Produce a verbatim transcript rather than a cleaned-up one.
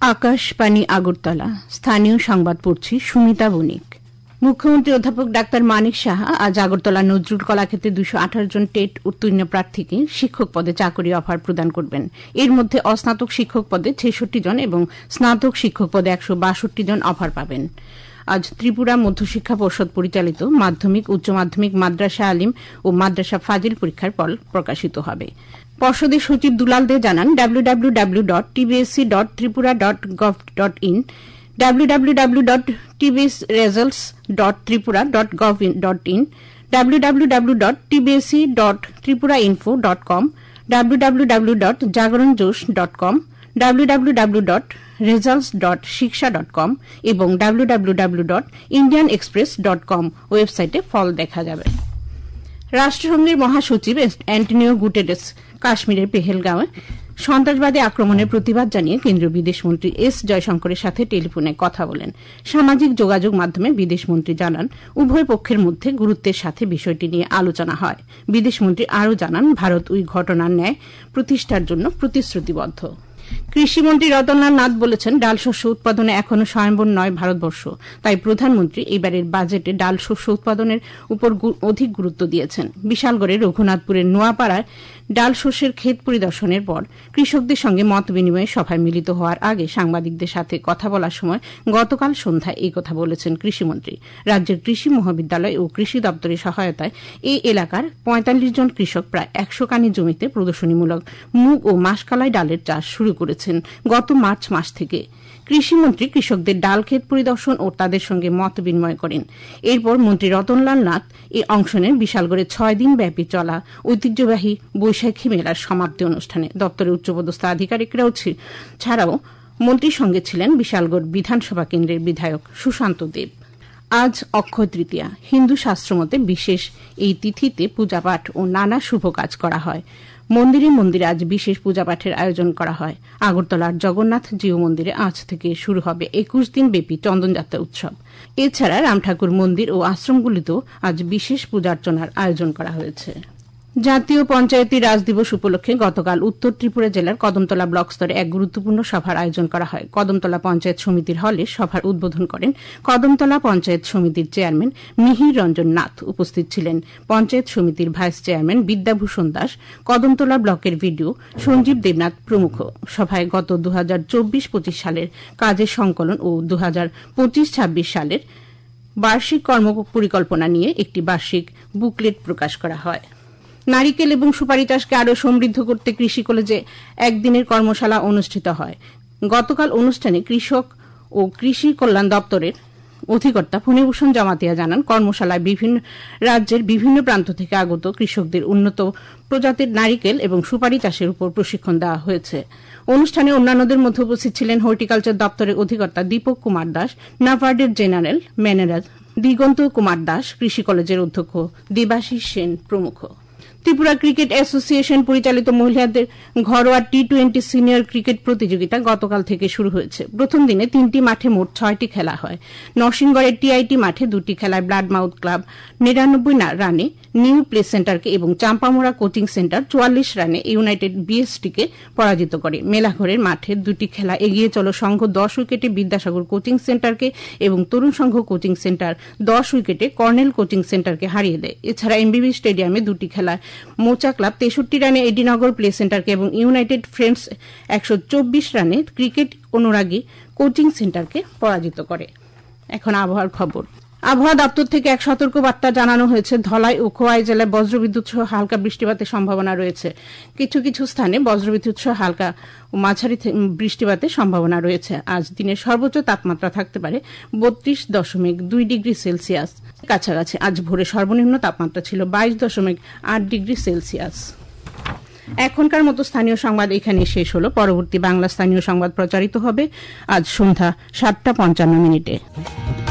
আকাশবাণী আগরতলা স্থানীয় সংবাদ পড়ছি সুমিতা বণিক। মুখ্যমন্ত্রী অধ্যাপক ডাক্তার মানিক সাহা আজ আগরতলা নজরুল কলাক্ষেত্রে দুইশো আঠারো জন টেট উত্তীর্ণ প্রার্থীকে শিক্ষক পদে চাকরি অফার প্রদান করবেন। এর মধ্যে অস্নাতক শিক্ষক পদে ছেষট্টি জন এবং স্নাতক শিক্ষক পদে একশো বাষট্টি জন অফার পাবেন। আজ ত্রিপুরা মধ্যশিক্ষা পর্ষদ পরিচালিত মাধ্যমিক উচ্চ মাধ্যমিক মাদ্রাসা আলিম ও মাদ্রাসা ফাজিল পরীক্ষার ফল প্রকাশিত হবে। পর্ষদের সচিব দুলাল দে জানান W W W dot TBSC dot Tripura dot gov dot in W W W dot TBS results dot Tripura dot gov dot in W W W dot TBSC dot Tripura info dot com W W W dot Jagran Josh dot com W W W dot results dot Shiksha dot com এবং W W W dot Indian Express dot com ওয়েবসাইটে ফল দেখা যাবে। রাষ্ট্রসংঘের মহাসচিব Antonio Guterres কাশ্মীরের পেহেলগাঁওয়ে সন্ত্রাসবাদী আক্রমণের প্রতিবাদ জানিয়ে কেন্দ্রীয় বিদেশমন্ত্রী এস জয়শঙ্করের সাথে টেলিফোনে কথা বলেন। সামাজিক যোগাযোগ মাধ্যমে বিদেশমন্ত্রী জানান উভয় পক্ষের মধ্যে গুরুত্বের সাথে বিষয়টি নিয়ে আলোচনা হয়। বিদেশমন্ত্রী আরও জানান ভারত ওই ঘটনার ন্যায় প্রতিষ্ঠার জন্য প্রতিশ্রুতিবদ্ধ। কৃষিমন্ত্রী রতনলাল নাথ বলেছেন ডাল শস্য উৎপাদনে এখনো স্বয়ম্বর নয় ভারতবর্ষ, তাই প্রধানমন্ত্রী এবারের বাজেটে ডাল শস্য উৎপাদনের উপর অধিক গুরুত্ব দিয়েছেন। বিশালগড়ের রঘুনাথপুরের নোয়াপাড়ায় ডাল শস্যের ক্ষেত পরিদর্শনের পর কৃষকদের সঙ্গে মত বিনিময়ে সভায় মিলিত হওয়ার আগে সাংবাদিকদের সাথে কথা বলার সময় গতকাল সন্ধ্যায় এই কথা বলেছেন কৃষিমন্ত্রী। রাজ্যের কৃষি মহাবিদ্যালয় ও কৃষি দপ্তরের সহায়তায় এই এলাকার পঁয়তাল্লিশ জন কৃষক প্রায় একশো কানি জমিতে প্রদর্শনীমূলক মুগ ও মাসকালাই ডালের চাষ শুরু করেছেন গত মার্চ মাস থেকে। কৃষিমন্ত্রী কৃষকদের ডাল ক্ষেত পরিদর্শন ও তাদের সঙ্গে মত বিনিময় করেন। এরপর মন্ত্রী রতনলাল নাথ এই অংশ নেন বিশালগড়ে ছয় দিন ব্যাপী চলা ঐতিহ্যবাহী বৈশাখী মেলার সমাপ্তি অনুষ্ঠানে। দপ্তরের উচ্চপদস্থ আধিকারিকরাও ছাড়াও মন্ত্রীর সঙ্গে ছিলেন বিশালগড় বিধানসভা কেন্দ্রের বিধায়ক সুশান্ত দেব। আজ অক্ষয় তৃতীয়া। হিন্দু শাস্ত্রমতে বিশেষ এই তিথিতে পূজাপাঠ ও নানা শুভ কাজ করা হয়। মন্দিরে মন্দিরে আজ বিশেষ পূজাপাঠের আয়োজন করা হয়। আগরতলার জগন্নাথ জিউ মন্দিরে আজ থেকে শুরু হবে একুশ দিন ব্যাপী চন্দনযাত্রা উৎসব। এছাড়া রামঠাকুর মন্দির ও আশ্রমগুলিতেও আজ বিশেষ পূজার্চনার আয়োজন করা হয়েছে। জাতীয় পঞ্চায়েতি রাজ দিবস উপলক্ষে গতকাল উত্তর ত্রিপুরা জেলার কদমতলা ব্লক স্তরে এক গুরুত্বপূর্ণ সভার আয়োজন করা হয়। কদমতলা পঞ্চায়েত সমিতির হলে সভার উদ্বোধন করেন কদমতলা পঞ্চায়েত সমিতির চেয়ারম্যান মিহির রঞ্জন নাথ। উপস্থিত ছিলেন পঞ্চায়েত সমিতির ভাইস চেয়ারম্যান বিদ্যাভূষণ দাস, কদমতলা ব্লকের ভিডিও সঞ্জীব দেবনাথ প্রমুখ। সভায় গত দু হাজার চব্বিশ পঁচিশ সালের কাজের সংকলন ও দু হাজার পঁচিশ ছাব্বিশ সালের বার্ষিক কর্ম পরিকল্পনা নিয়ে একটি বার্ষিক বুকলেট প্রকাশ করা হয়। নারিকেল এবং সুপারি চাষকে আরও সমৃদ্ধ করতে কৃষি কলেজে একদিনের কর্মশালা অনুষ্ঠিত হয়। গতকাল অনুষ্ঠানে কৃষক ও কৃষি কল্যাণ দপ্তরের অধিকর্তা ফণীভূষণ জমাতিয়া জানান কর্মশালায় বিভিন্ন রাজ্যের বিভিন্ন প্রান্ত থেকে আগত কৃষকদের উন্নত প্রজাতির নারিকেল এবং সুপারি চাষের উপর প্রশিক্ষণ দেওয়া হয়েছে। অনুষ্ঠানে অন্যান্যদের মধ্যে উপস্থিত ছিলেন হর্টিকালচার দপ্তরের অধিকর্তা দীপক কুমার দাস, নাবার্ডের জেনারেল ম্যানেজার দিগন্ত কুমার দাস, কৃষি কলেজের অধ্যক্ষ দেবাশিস সেন প্রমুখ। ত্রিপুরা ক্রিকেট অ্যাসোসিয়েশন পরিচালিত মহিলাদের ঘরোয়া টি টোয়েন্টি সিনিয়র ক্রিকেট প্রতিযোগিতা গতকাল থেকে শুরু হয়েছে। প্রথম দিনে তিনটি মাঠে মোট ছয়টি খেলা হয়। নরসিংগড়ের টিআইটি মাঠে দুটি খেলায় ব্লাডমাউথ ক্লাব নিরানব্বই রানে নিউ প্লে সেন্টারকে এবং চাম্পামোড়া কোচিং সেন্টার চুয়াল্লিশ রানে ইউনাইটেড বিএসটিকে পরাজিত করে। মেলাঘরের মাঠে দুটি খেলা এগিয়ে চলো সংঘ দশ উইকেটে বিদ্যাসাগর কোচিং সেন্টারকে এবং তরুণ সংঘ কোচিং সেন্টার দশ উইকেটে কর্নেল কোচিং সেন্টারকে হারিয়ে দেয়। এছাড়া এমবিবি স্টেডিয়ামে দুটি খেলায় মোচা ক্লাব তেষট্টি রানে এডিনগর প্লে সেন্টারকে এবং ইউনাইটেড ফ্রেন্ডস একশো চব্বিশ রানে ক্রিকেট অনুরাগী কোচিং সেন্টারকে পরাজিত করে। এখন আবহাওয়ার খবর। আবহাওয়া দপ্তর থেকে এক সতর্ক বার্তা জানানো হয়েছে। ধলাই ও খোয়াই জেলায় বজ্রবিদ্যুৎ সহ হালকা বৃষ্টিপাতের সম্ভাবনা রয়েছে। কিছু কিছু স্থানে বজ্রবিদ্যুৎ সহ হালকা ও মাঝারি বৃষ্টিপাতের সম্ভাবনা রয়েছে। আজ দিনের সর্বোচ্চ তাপমাত্রা থাকতে পারে বত্রিশ দশমিক দুই ডিগ্রি সেলসিয়াস কাছাকাছি। আজ ভোরে সর্বনিম্ন তাপমাত্রা ছিল বাইশ দশমিক আট ডিগ্রি সেলসিয়াস। এখনকার মতো স্থানীয় সংবাদ এখানে শেষ হলো। পরবর্তী বাংলা স্থানীয় সংবাদ প্রচারিত হবে আজ সন্ধ্যা সাতটা পঞ্চান্ন মিনিটে।